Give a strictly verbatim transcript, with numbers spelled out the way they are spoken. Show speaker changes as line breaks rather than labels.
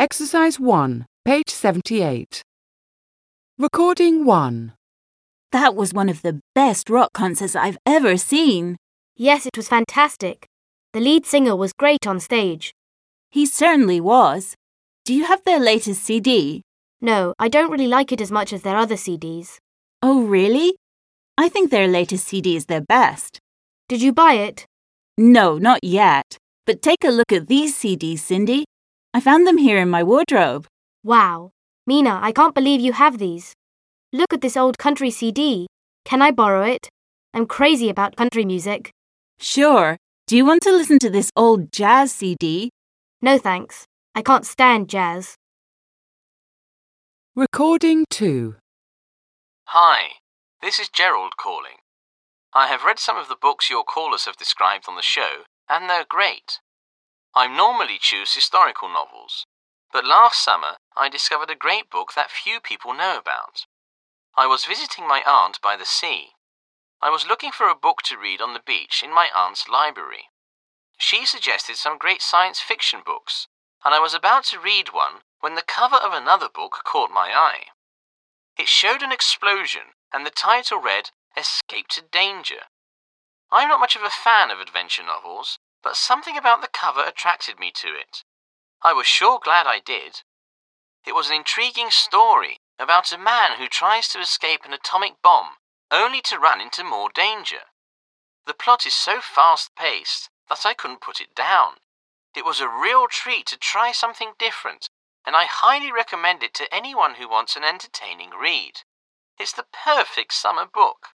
Exercise one, page seventy-eight. Recording one.
That was one of the best rock concerts I've ever seen.
Yes, it was fantastic. The lead singer was great on stage.
He certainly was. Do you have their latest C D?
No, I don't really like it as much as their other C Ds.
Oh, really? I think their latest C D is their best.
Did you buy it?
No, not yet. But take a look at these C Ds, Cindy. I found them here in my wardrobe.
Wow. Mina, I can't believe you have these. Look at this old country C D. Can I borrow it? I'm crazy about country music.
Sure. Do you want to listen to this old jazz C D?
No thanks. I can't stand jazz.
Recording two.
Hi, this is Gerald calling. I have read some of the books your callers have described on the show, and they're great. I normally choose historical novels, but last summer I discovered a great book that few people know about. I was visiting my aunt by the sea. I was looking for a book to read on the beach in my aunt's library. She suggested some great science fiction books, and I was about to read one when the cover of another book caught my eye. It showed an explosion, and the title read, Escape to Danger. I'm not much of a fan of adventure novels, but something about the cover attracted me to it. I was sure glad I did. It was an intriguing story about a man who tries to escape an atomic bomb, only to run into more danger. The plot is so fast-paced that I couldn't put it down. It was a real treat to try something different, and I highly recommend it to anyone who wants an entertaining read. It's the perfect summer book.